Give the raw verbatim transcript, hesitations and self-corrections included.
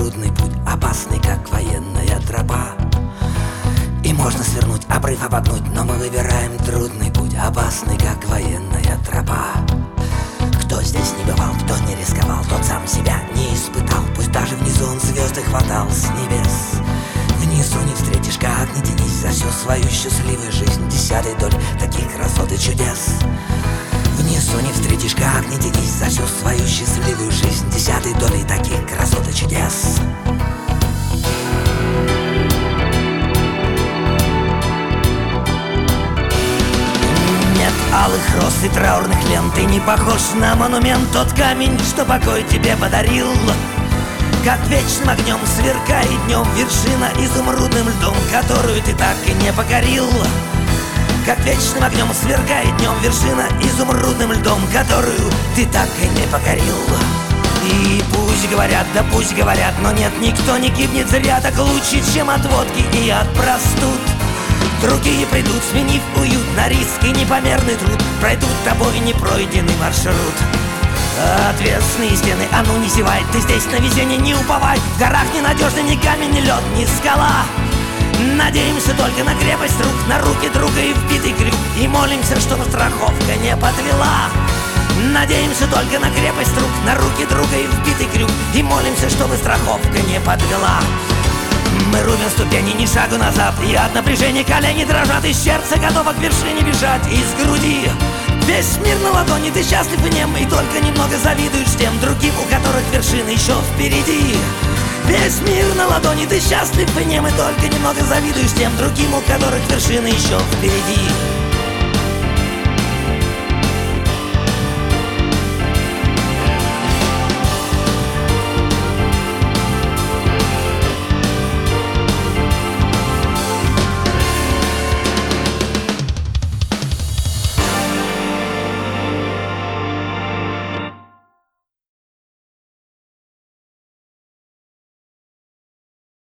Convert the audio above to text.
трудный путь, опасный, как военная тропа. И можно свернуть, обрыв обогнуть, но мы выбираем трудный путь, опасный, как военная тропа. Кто здесь не бывал, кто не рисковал, тот сам себя не испытал. Пусть даже внизу он звезды хватал с небес. Внизу не встретишь, как не тянись, за всю свою счастливую жизнь десятой доли таких красот и чудес. Внизу не встретишь, как не тянись, за всю свою счастливую жизнь десятой доли таких красот и чудес. Нет алых роз и траурных лент, ты не похож на монумент. Тот камень, что покой тебе подарил, как вечным огнем сверкает днем вершина изумрудным льдом, которую ты так и не покорил. Как вечным огнем сверкает днем вершина изумрудным льдом, которую ты так и не покорил. И пусть говорят, да пусть говорят, но нет, никто не гибнет зря. Так лучше, чем от водки и от простуд. Другие придут, сменив уют на риск и непомерный труд, пройдут тобой непройденный маршрут. Отвесные стены, а ну не зевай, ты здесь на везение не уповай. В горах ненадежный ни камень, ни лед, ни скала. Надеемся только на крепость рук, на руки друга и вбитый крюк, и молимся, чтобы страховка не подвела. Надеемся только на крепость рук, на руки друга и вбитый крюк, и молимся, чтобы страховка не подвела. Мы рубим ступени, ни шагу назад, и от напряжения колени дрожат, и сердце готово к вершине бежать из груди. Весь мир на ладони, ты счастлив и нем, и только немного завидуешь тем другим, у которых вершины еще впереди. Весь мир на ладони, ты счастлив и нем, и только немного завидуешь тем другим, у которых вершины еще впереди.